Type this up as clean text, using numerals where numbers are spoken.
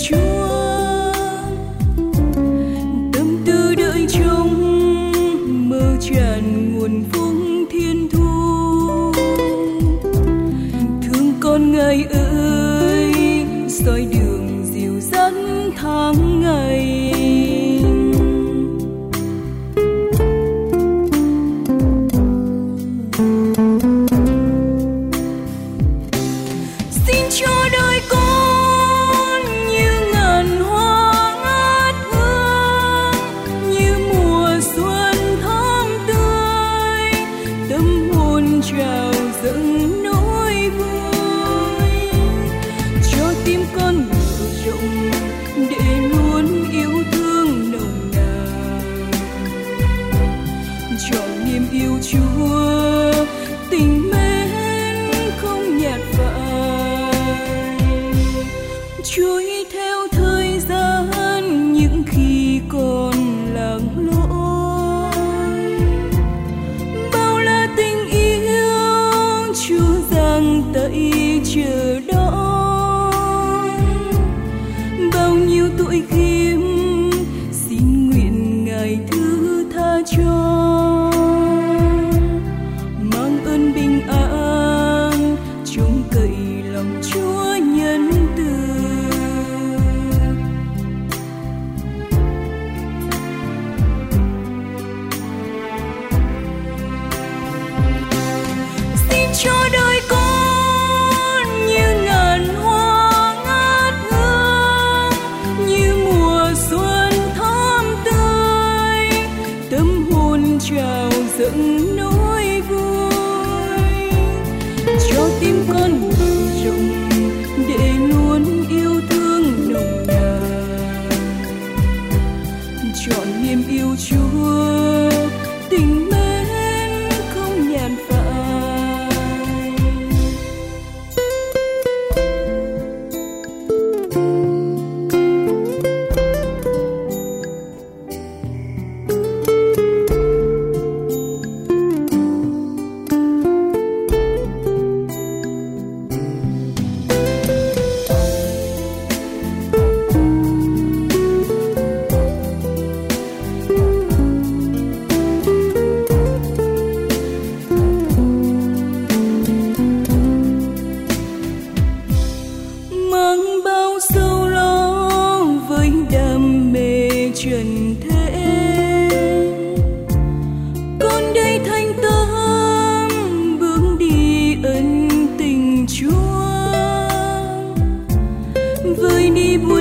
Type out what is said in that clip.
Chúa, tâm tư đợi trông mơ tràn nguồn phúc thiên thu. Thương con Ngài ơi, soi đường dìu dắt tháng ngày. Chờ đón bao nhiêu tội khiếm, xin nguyện Ngài thứ tha cho, mang ơn bình an trông cậy lòng Chúa nhân từ. Xin cho đời con trào dâng nỗi vui, cho tim con mở rộng để luôn yêu thương nồng nàn, trọn niềm yêu Chúa tình mến không nhàn phai. Trần thế con đây thanh tâm bước đi ân tình Chúa, vơi đi buồn